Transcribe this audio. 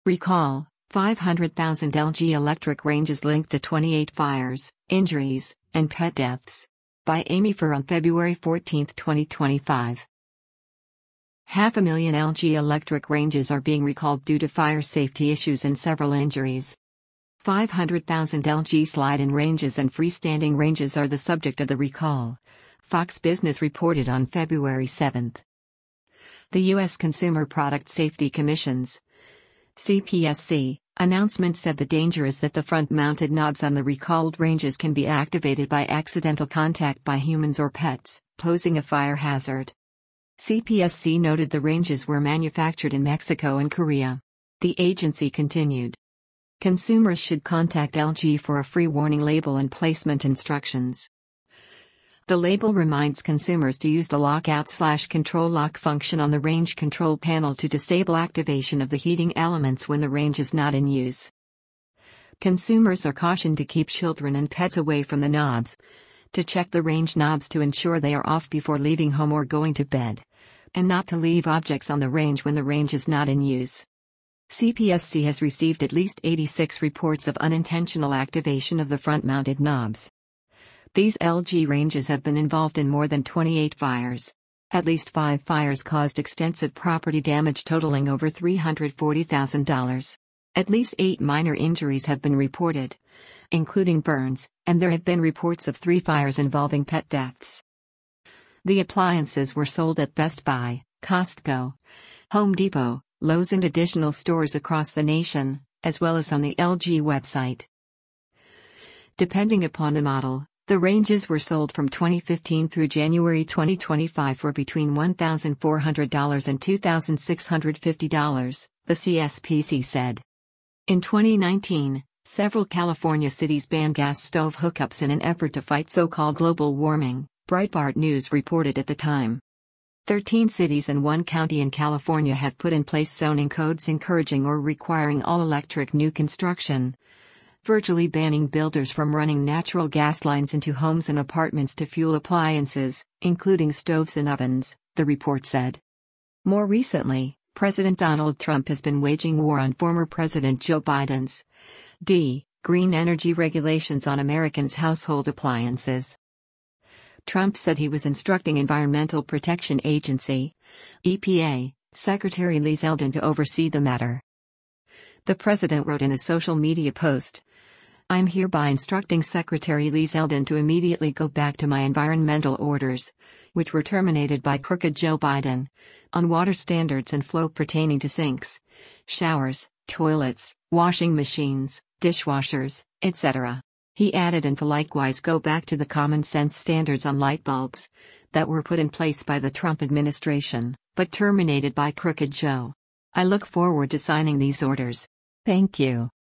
Recall: 500,000 LG electric ranges linked to 28 fires, injuries, and pet deaths. By Amy Fur on February 14, 2025. 500,000 LG electric ranges are being recalled due to fire safety issues and several injuries. 500,000 LG slide-in ranges and freestanding ranges are the subject of the recall, Fox Business reported on February 7. The U.S. Consumer Product Safety Commission's CPSC announcement said the danger is that the front-mounted knobs on the recalled ranges can be activated by accidental contact by humans or pets, posing a fire hazard. CPSC noted the ranges were manufactured in Mexico and Korea. The agency continued. Consumers should contact LG for a free warning label and placement instructions. The label reminds consumers to use the lockout/control lock function on the range control panel to disable activation of the heating elements when the range is not in use. Consumers are cautioned to keep children and pets away from the knobs, to check the range knobs to ensure they are off before leaving home or going to bed, and not to leave objects on the range when the range is not in use. CPSC has received at least 86 reports of unintentional activation of the front-mounted knobs. These LG ranges have been involved in more than 28 fires. At least 5 fires caused extensive property damage totaling over $340,000. At least 8 minor injuries have been reported, including burns, and there have been reports of 3 fires involving pet deaths. The appliances were sold at Best Buy, Costco, Home Depot, Lowe's and additional stores across the nation, as well as on the LG website. Depending upon the model, the ranges were sold from 2015 through January 2025 for between $1,400 and $2,650, the CSPC said. In 2019, several California cities banned gas stove hookups in an effort to fight so-called global warming, Breitbart News reported at the time. 13 cities and 1 county in California have put in place zoning codes encouraging or requiring all-electric new construction, virtually banning builders from running natural gas lines into homes and apartments to fuel appliances, including stoves and ovens, the report said. More recently, President Donald Trump has been waging war on former President Joe Biden's green energy regulations on Americans' household appliances. Trump said he was instructing Environmental Protection Agency, EPA, Secretary Lee Zeldin to oversee the matter. The president wrote in a social media post, "I'm hereby instructing Secretary Lee Zeldin to immediately go back to my environmental orders, which were terminated by crooked Joe Biden, on water standards and flow pertaining to sinks, showers, toilets, washing machines, dishwashers, etc." He added, and to likewise go back to the common sense standards on light bulbs that were put in place by the Trump administration, but terminated by crooked Joe. I look forward to signing these orders. Thank you.